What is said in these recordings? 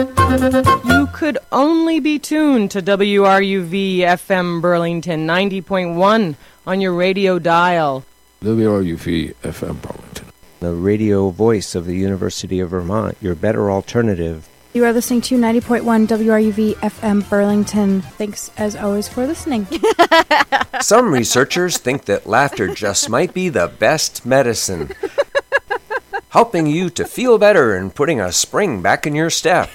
You could only be tuned to WRUV FM Burlington 90.1 on your radio dial. WRUV FM Burlington, the radio voice of the University of Vermont, your better alternative. You are listening to 90.1 WRUV FM Burlington. Thanks, as always, for listening. Some researchers think that laughter just might be the best medicine, helping you to feel better and putting a spring back in your step.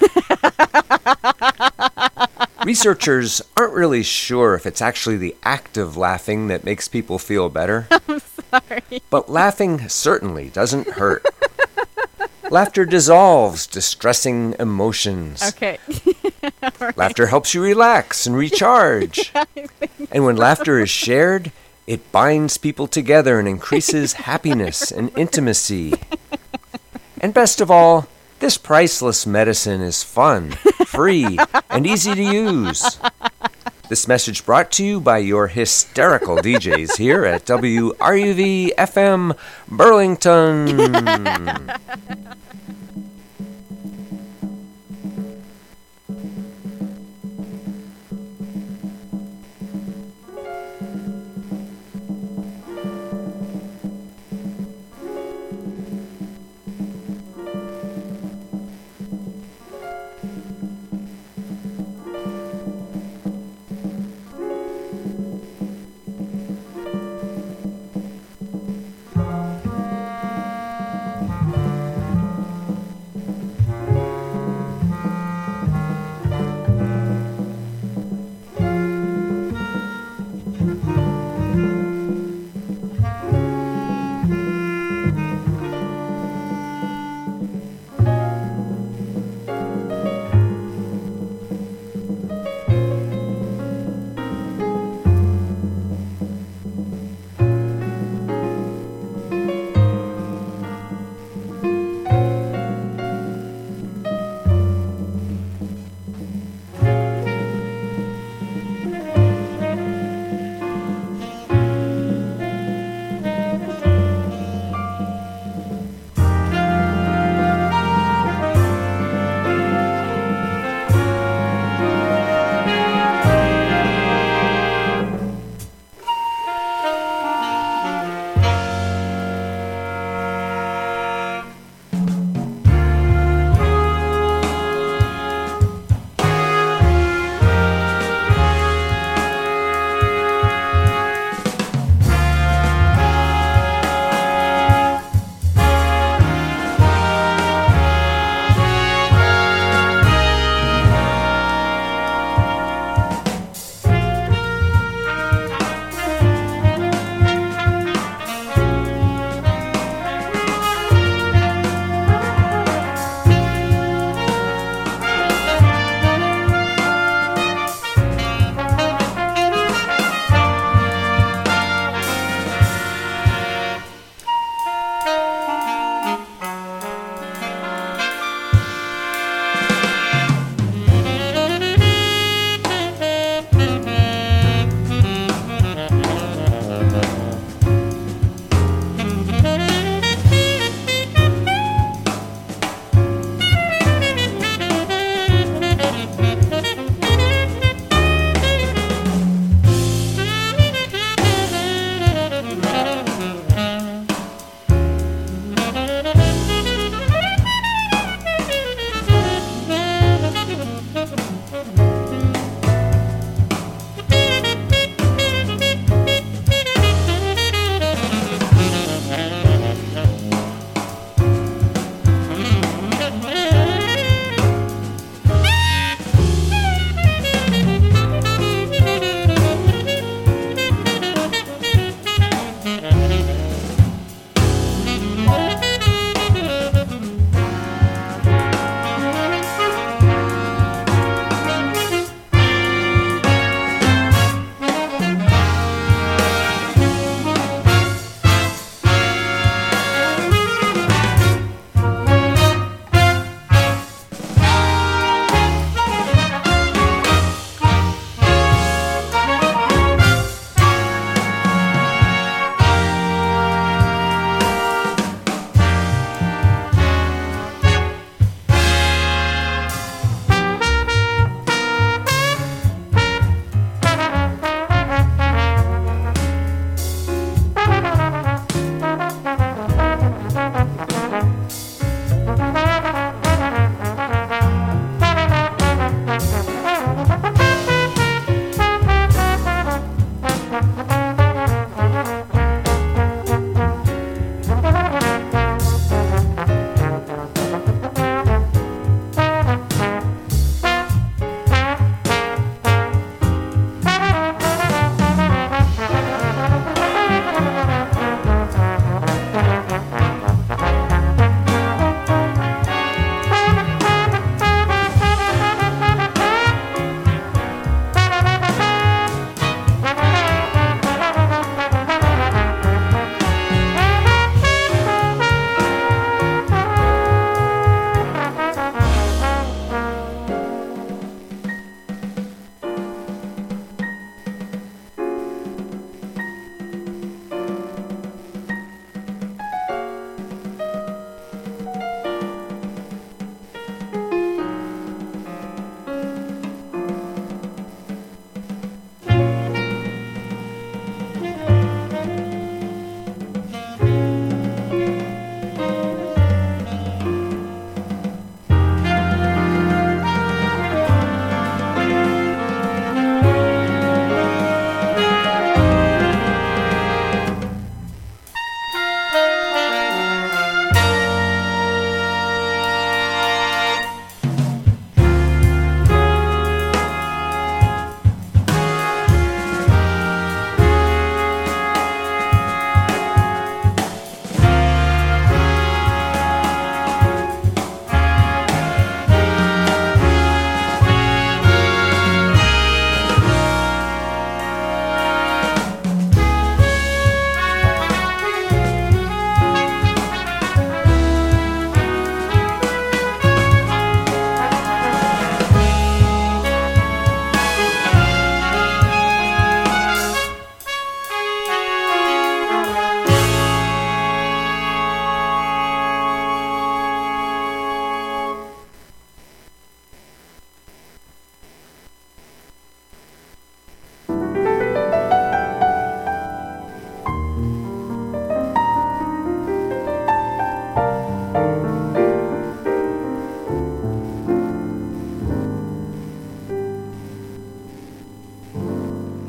Researchers aren't really sure if it's actually the act of laughing that makes people feel better. I'm sorry. But laughing certainly doesn't hurt. Laughter dissolves distressing emotions. Okay. Right. Laughter helps you relax and recharge. And when laughter is shared, it binds people together and increases happiness and intimacy. And best of all, this priceless medicine is fun, free, and easy to use. This message brought to you by your hysterical DJs here at WRUV FM Burlington.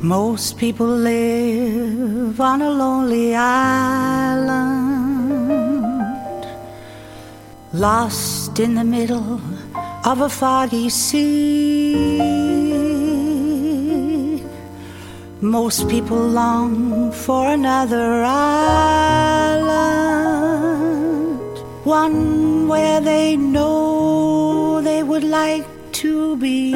Most people live on a lonely island, lost in the middle of a foggy sea. Most people long for another island, one where they know they would like to be.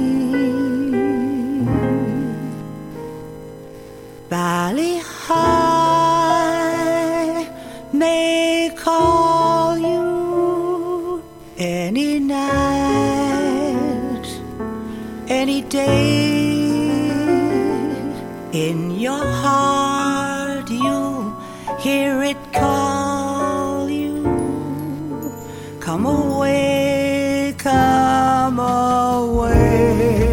Valley High may call you any night, any day. In your heart you hear it call you. Come away, come away.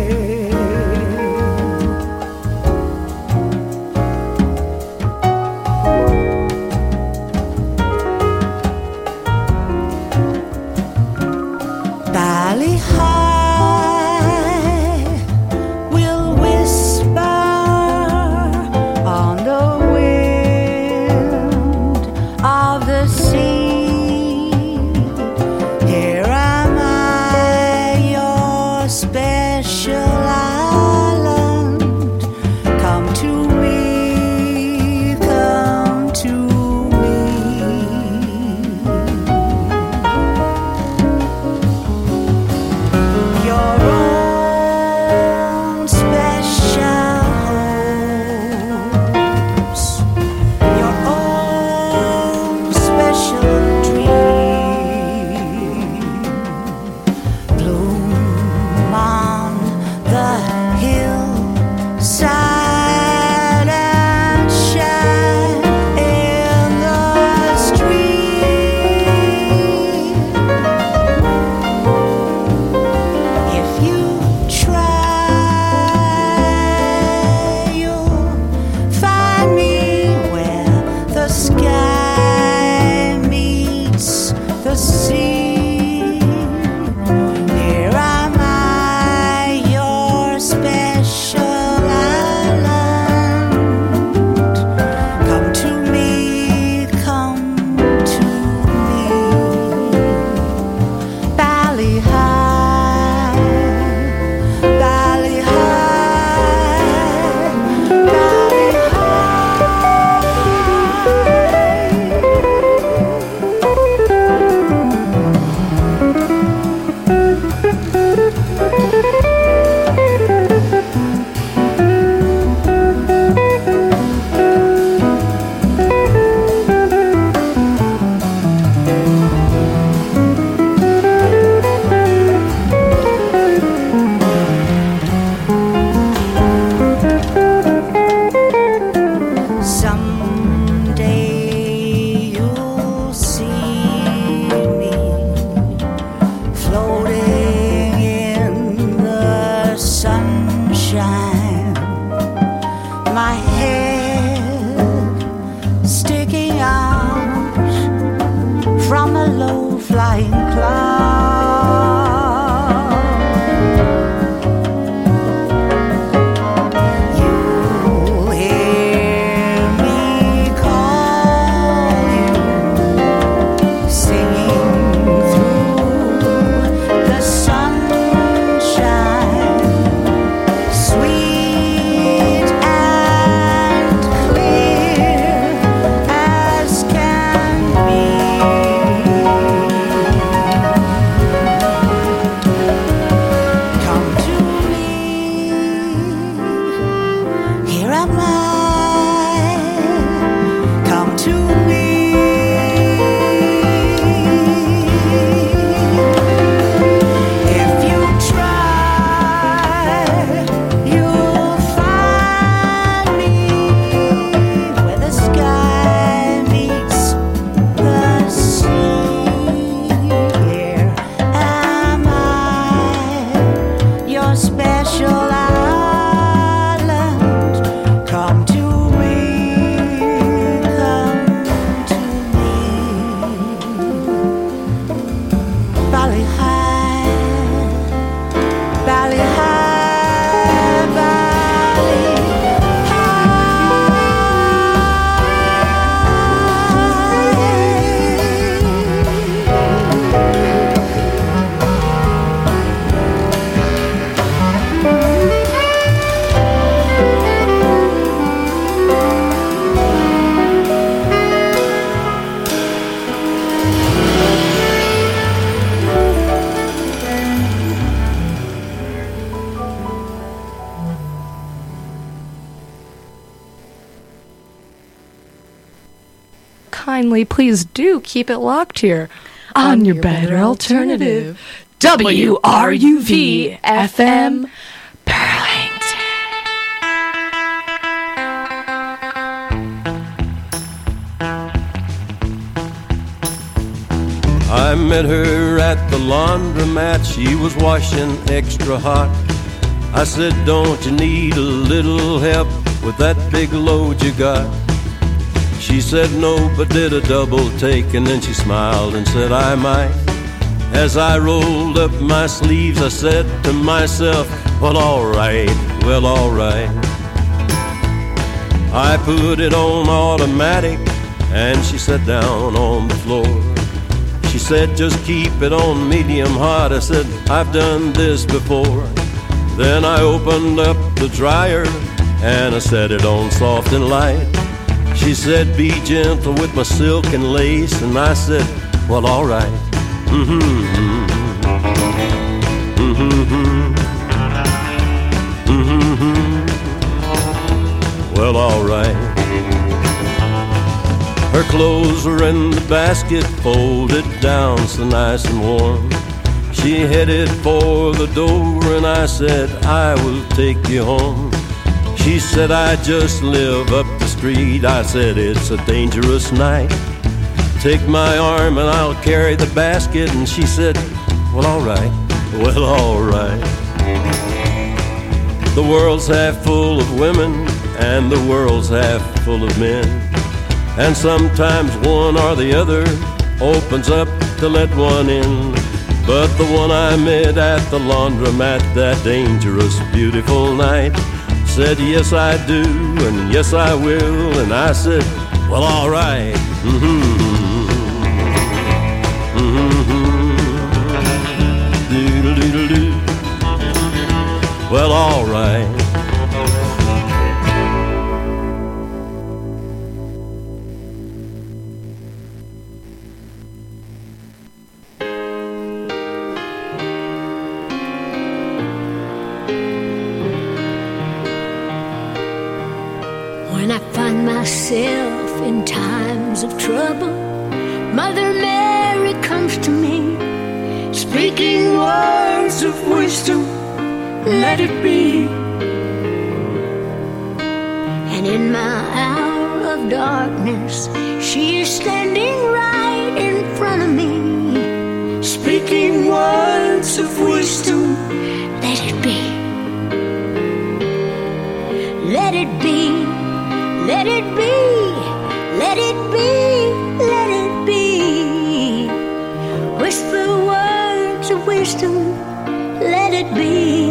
Valley High will whisper on the wind of the sea. Here am I, your special island. Come to me, come to me. Your own special homes, your own special dream. Bloom on the kindly, please do keep it locked here on your better alternative, WRUV FM Burlington. I met her at the laundromat. She was washing extra hot. I said, don't you need a little help with that big load you got? She said no, but did a double take, and then she smiled and said I might. As I rolled up my sleeves, I said to myself, well, all right, well, all right. I put it on automatic, and she sat down on the floor. She said, just keep it on medium hot. I said, I've done this before. Then I opened up the dryer, and I set it on soft and light. She said, be gentle with my silk and lace. And I said, well, all right. Well, all right. Her clothes were in the basket, folded down so nice and warm. She headed for the door, and I said, I will take you home. She said, I just live up the street. I said, it's a dangerous night. Take my arm and I'll carry the basket. And she said, well, all right, well, all right. The world's half full of women, and the world's half full of men. And sometimes one or the other opens up to let one in. But the one I met at the laundromat that dangerous, beautiful night said, yes, I do, and yes, I will. And I said, well, all right. Doodle-doodle-doo. Well, all right. When I find myself in times of trouble, Mother Mary comes to me, speaking words of wisdom, let it be. And in my hour of darkness, she is standing right in front of me, speaking words of wisdom, let it be. Let it be. Let it be, let it be, let it be. Whisper words of wisdom, let it be.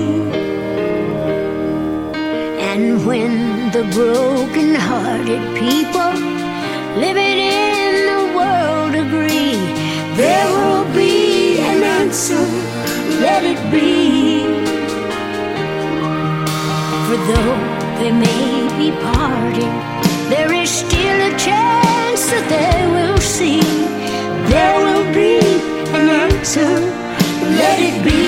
And when the broken-hearted people living in the world agree, there will be an answer, let it be. For though they may be parted, there is still a chance that they will see. There will be an answer, let it be.